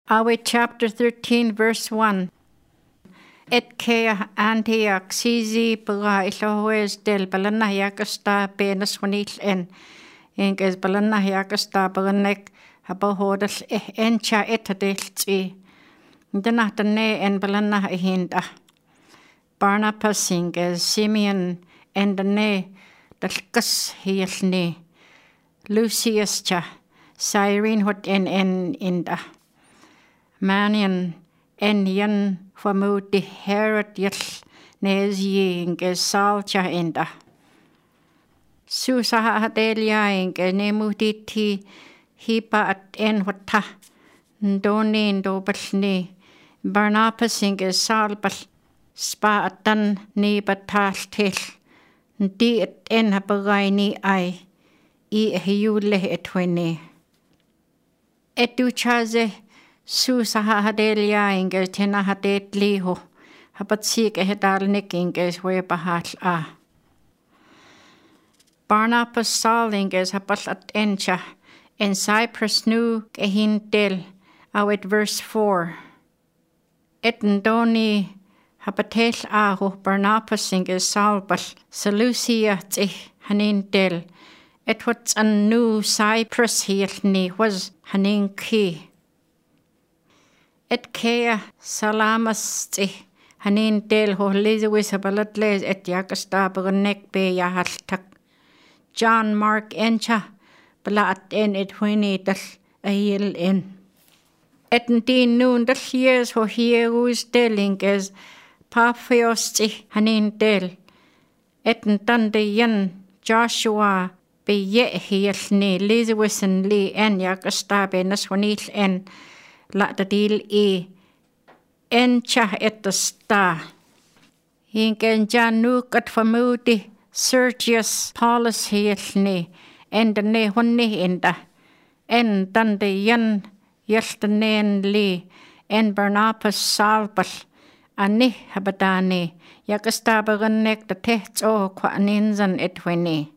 Awe chapter 13 verse 1. Et kea Antioch CZ pura ilohues del balana yakasta penas wanil en kes balana yakasta balanek habohodal encha etadel tsi. Danatane en balana hinda. Barnabas inges Simeon en dane dalkas hielni. Lucius cha Cyrene hot en inda. Manian en yan famuti Herod yel nes inge salcha inda. Susa hadelia inge nemutiti hipa at en wata. Ndoni ndobelni. Barnabas inge salbal spa atan ni batal til. Ndi at en habagai ni ai. I hiule etwene. Etu chaze Susa hadelia inge tena hadet liho. Habatsik ehedalnik inge webahal a. Barnabas Saul inge habal at encha. En Cyprus nu gehin del. Awet verse 4. Et ndoni habatel aho Barnabas inge Saulbal. Seleucia ti hanin del. Et what's a new Cyprus hielni was hanin ki. Et kea salamas ti hanin del ho lizawis habalatles et yakastabaranek be yahaltak. John Mark encha bala at en et huini dal ahil en. Et ndin noon dal years ho hierus deling as Paphos ti hanin del. Et ndande yan Joshua be ye hielni lizawis en li en yakastabe naswanil en. La da dil encha et the sta. Hinken januk at famudi Sergius Paulus hielni en de ne honni inda. En dan de yan yeltenen li en Barnabas salbal ani habadani yakastabaranek de techts o kwa aninzan etweni.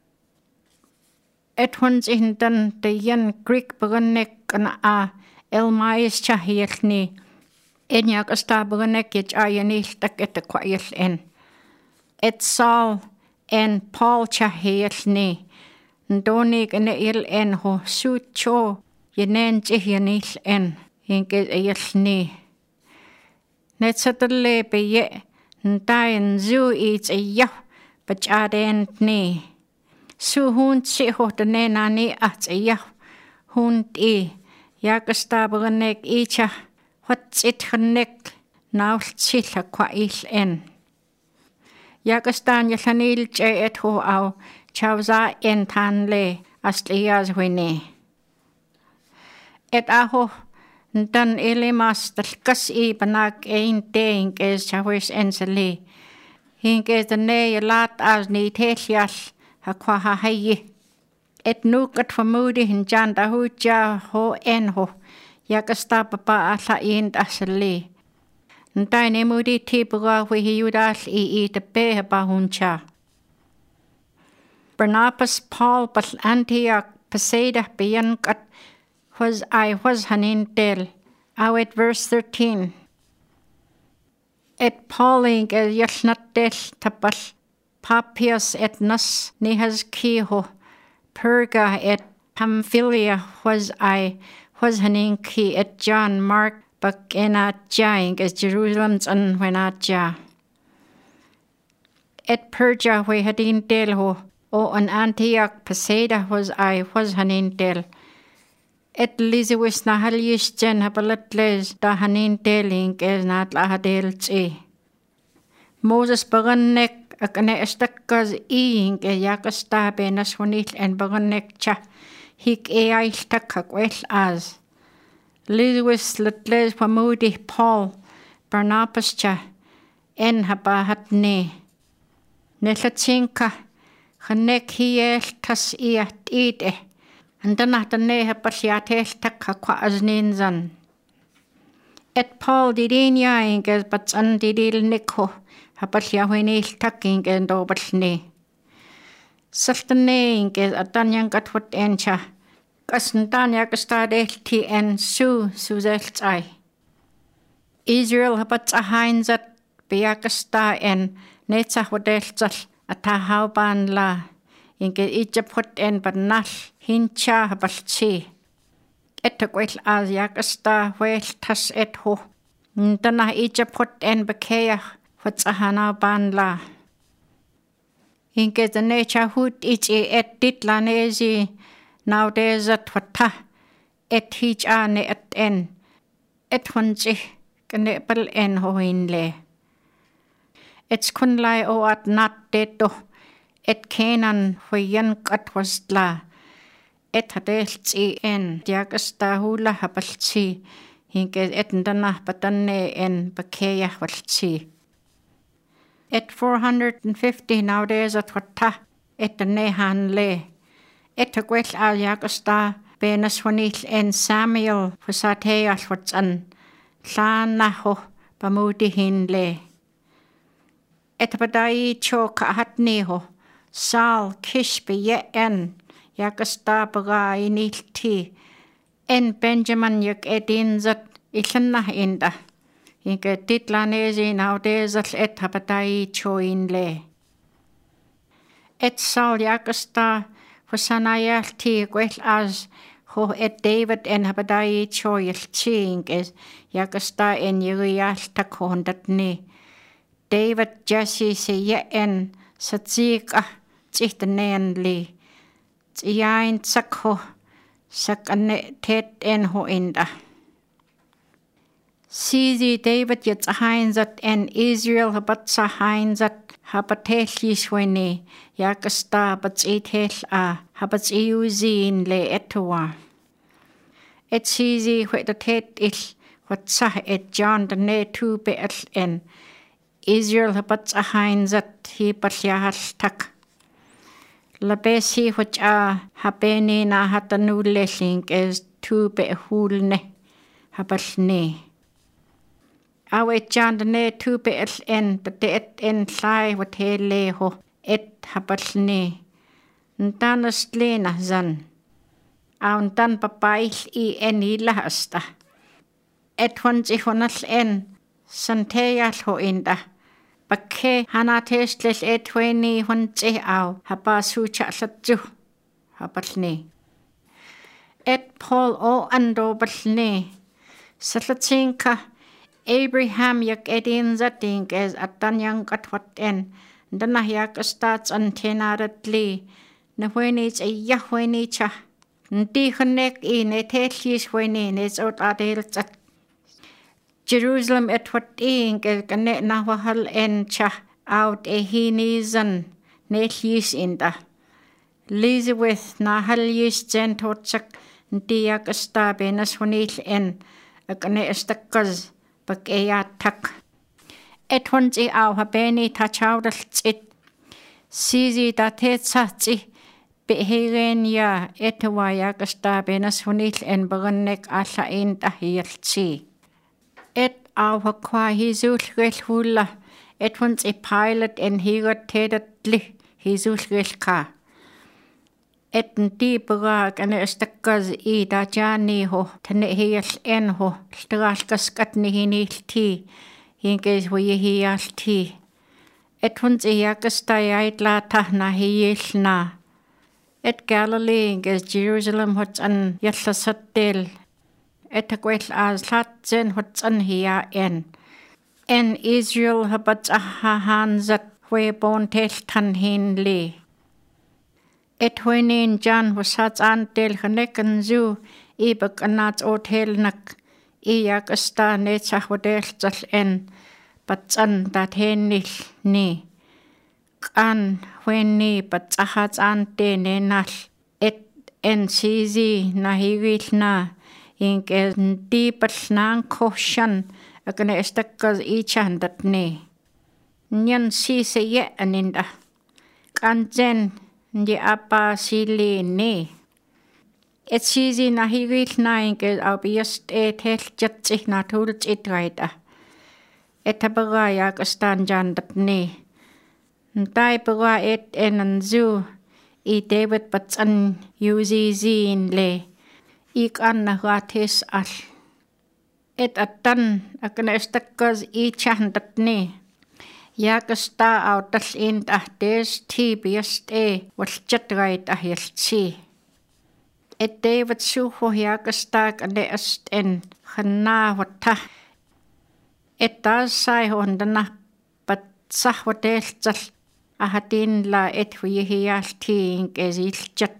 Etwans in dan de yan Greek baranek an a Elmais chahielni en yakastabaranek ich ayanil tak et kwayel en. Et Saul en Paul chahielni ndonig en il en ho sucho yenen chihianil en hinke ayelni. Net satale be ye ndayen zu it's a yah bachaden ni. Su hun chi ho de nani at a yah hun Yakastabaranek icha what's it hanek now chilla kwa il en. Yakastan yalanil che et ho au chawza en tan le aslias wini. Et aho ndan ilimas dalkas I banak ein deing es chawis ensali. Hinge the ne lat as ni telial hakwa ha hayi. Et nukat famudi hinjan dahuja ho en ho. Yakastapapa ala ind asali. Ntaine mudi tipura wihiyudal I de behaba huncha. Barnabas Paul bal Antioch paseda biyankat was hanin del. Awet verse 13. Et Pauling el yalnat del tapal Papias et nas nihas kiho. Perga et Pamphylia was hanin ki et John Mark bak enatjaing as Jerusalem's unwenatja. Et Perga we hadin del ho o an Antioch paseda was hanin del. Et Lizawis na halyis jen habalatles da hanin deling es nat la hadel tsi. Moses baranek akane estakkas iing yakastabe naswanil en baranek cha hik ail takkak wel as. Lizawis latles pamudi Paul Barnabas cha en habahat ne. Nelatsinka hanek hiel tas iat ide. Andanatane hapasyatel takka kwa azninzan. Et Paul didinya inges batsan didil nikho. Hapasyahwinil takking en dobalni. Saltane inges atanyan katwat encha. Kasantan yakastadelti en suzeltai. Israel hapatsahainsat piyakasta en netsahudeltsal atahauban la inke Egypt en banal hincha habaltsi. Etakwel as yakasta hueltas etho. Ntana Egypt en bekeya hutsahanaban la. Inke the nature hut ichi et ditlanesi naudesat wata et hich ane et en et hunchi kanepal en hoinle. Et kunlai o at nat deto et kenan huyen kat wasla et hadeltsi en diagasta hula habaltsi hinke et ndana patanne en bakeya waltsi. Et 450 nowadays at wata et nehan le. Et gwell a yagasta benas wanil en Samuel fusate al watsan lana ho pamudi hin le. Et badai cho kahatni ho Saul Kishbe ye en yagasta baga inilti en Benjamin yak edin zat ilana inda. Inke titlanesi nowadays at et habadai cho in le. Et Saul yagasta Fusanayalti gwell as ho et David en habadai choyalti es yakasta en yurialta kondatni. David Jesse se ye en satsika tsihtenen li. Tsiyain sakho sakane tet en ho inda. Sizi David yatsahainzat en Israel habatsahainzat habateshishweni yakasta batsitel a habatsiuzin le etwa. Et sizi huetatet il huatsah et John the ne tu be'el en Israel habatsahainzat hi batyahal tak. Labesi huacha habeni na hatanulelink es tu be'hulne habalne. Awe John the ne tu be'el en et en sai wat hele ho et habalne. Ntanas lena zan. Aun tan papail I en ilahasta. Et honji honal en santeyal ho inda. Bakke hanateslel et hweni honji au habasu chatlatju habalne. Et Paul o ando balne. Satlatinka Abraham yak edin zatink es atan yang katwat en. Danah yak stats antenarat li. Na hwenich ya hwenicha. Nti khanek ne telis hweni nes ot adel zat. Jerusalem et wat ink es kane na wahal en cha out hinizan nelis inda. Elizabeth na halis zentotsak nti yak sta benas hwenil en. Akane estakaz bakeya tak. Et honji au habeni tachaudal tzit. Sizi da tetsatsi beheren ya etwa yakasta benas hunil en bagannek alla in tahiyaltsi. Et au hakwa hizul hula et honji pilot en higot tedatli hizul ka. Et nti baga kane estakaz I da jani ho tane hiyal en ho ltagalkas katni hinilti. Hinkes huyihiyalti. Et hunzi yakasta yaitla tahna hiyilna. Et Galilee inges Jerusalem hotsan yallasattel. Et gwell as latsen hotsan hiya en. En Israel habatsahahanzat hwe bontel tan hin li. Et hwenin jan husats antel hanekan zu ibak anats otel nak. I yakasta netsahwadel zal en batsan dat henil ni. Kan hweni batsahats ante nenal et en sizi nahigil na inke di batnang koshan akane estakaz ichan dat ni. Nyan si se ye aninda. Kanzen ndi apa sili ni. Et sizi nahigil na inke abiast et hel jatsih na tults itraida. Et habaga yakastan jan dat ni. Ntai baga et enanzu I David batsan yuzi zin le ik annagatis al. Et atan akanastakas ichandatni. Yakasta autas in tahtes tibiast walchatrait ahiltsi. Et David suho yakastak aneast en khana wata. Et das sai hondana pat sahwadeltsal ahatin la et huyihialti inkesilchat.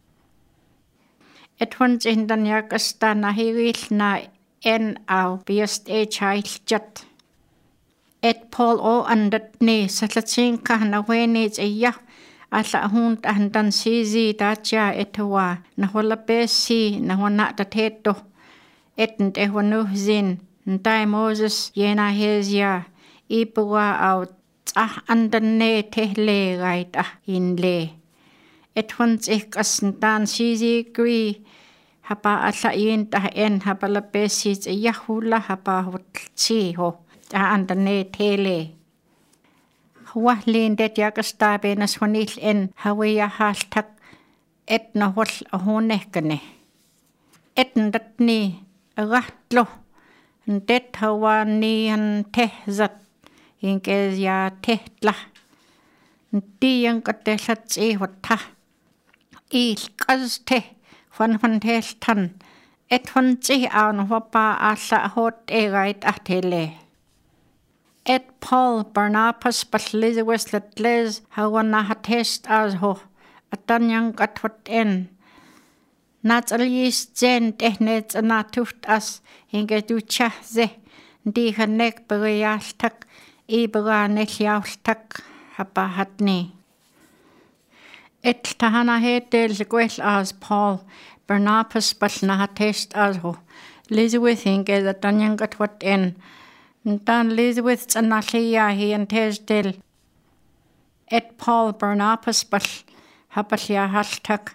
Et hons indan yakasta nahiril na en au biast chailchat. Et Paul o andatni salatin kahnawenit iya alla hun tahandan sisi dacha etwa nahwala besi nahwana tateto etnt ehwanu zin ntai Moses yena hezia ipwa au andanne tehle gaita inle et hons ikasntan sisi gri hapa alla yinta en hapa la besi yahula hapa hutsi ho andanne tele Wahlin det yakasta benas honil en hawiya haltak et nahwal ahonekane. Et ndatni agatlo det hawani an tehzat inkez ya tehtla. Diyang katelat wata. Il kazte fan teltan et honzi an wapa asa hot egait atele. Et Paul Barnabas Elizabeth Letles hawana hatest as ho atanyang katwat en natsalis zen tehnet anatuft as hinge ducha ze di hanek beriyaltak ibra neljawltak hapa hatni. Et tahana hetel gwell as Paul Barnabas balna hatest as ho Elizabeth hinge atanyang katwat en Ntan Elizabeth tsanallia hi an tesdel et Paul Barnabas bal hapalia haltak.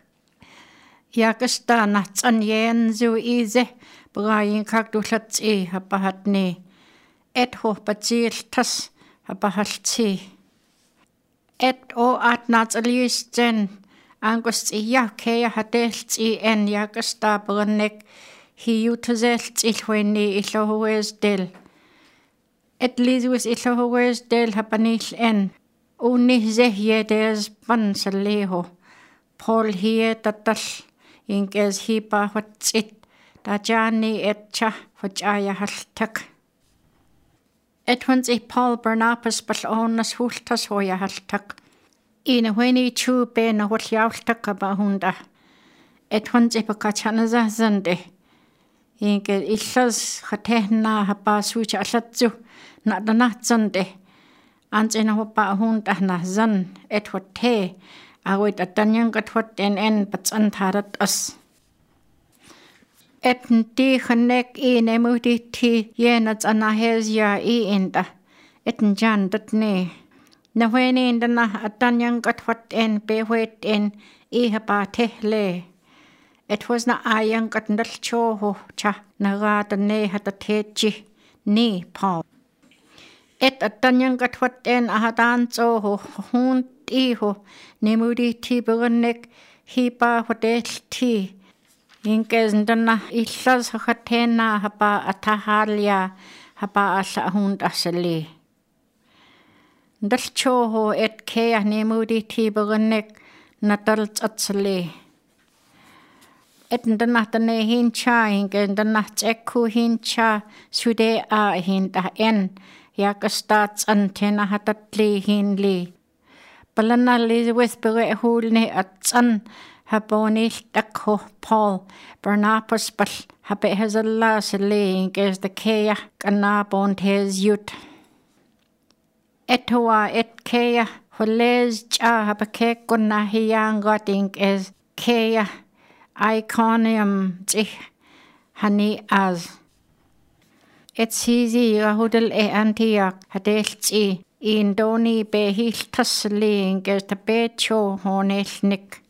Yakasta natsan yen zu ize brayin kakdulat hapahatni et ho patil tas hapahalti. Et o at natsalis jen angust kea hadelt en yakasta branek hi utazelt ilweni ilohues del. Et Elizabeth ilohowes del hapanil en uni zehye des pansaleho Paul hie tatal inkes hipa hotsit tajani et cha hojaya haltak. Et hunzi Paul Barnabas bal onas hultas hoya haltak. Ina weni chu be na holjawltak abahunda. Et hunzi pakachanaza zande. Inke illas khatehna hapa sucha alatsu. Na danahzande ansina hopa hunda na zan et hote awit atanyang katwat en patsantarat as et nti khanek nemudi thi yenat anahezia inda et njan datne naweni indana atanyang katwat en bewet en hapa tehle et was na ayang katndal choho cha naga tane hatatechi ni Paul Et atanyang katwat en ahatan ho hun iho nemudi ti berenek hipa hotel ti inkes ndana illas hatena hapa atahalia hapa asa hun asali ndalcho ho et kea nemudi ti berenek natal atsali et ndana tane hincha inkes ndana tsekku hincha sude a hinta en Yakastats antena hatatli hinli. Balana Elizabeth bere hulne atsan habonil takho Paul Barnabas bal habe hazalla sele inkes the kea kana bontes yut. Etwa et kea holes cha habake konna hiyang goting es kea Iconium tih hani az. Et sisi rahudel Antioch hadeltsi indoni behil tasli inkes tabecho honelnik.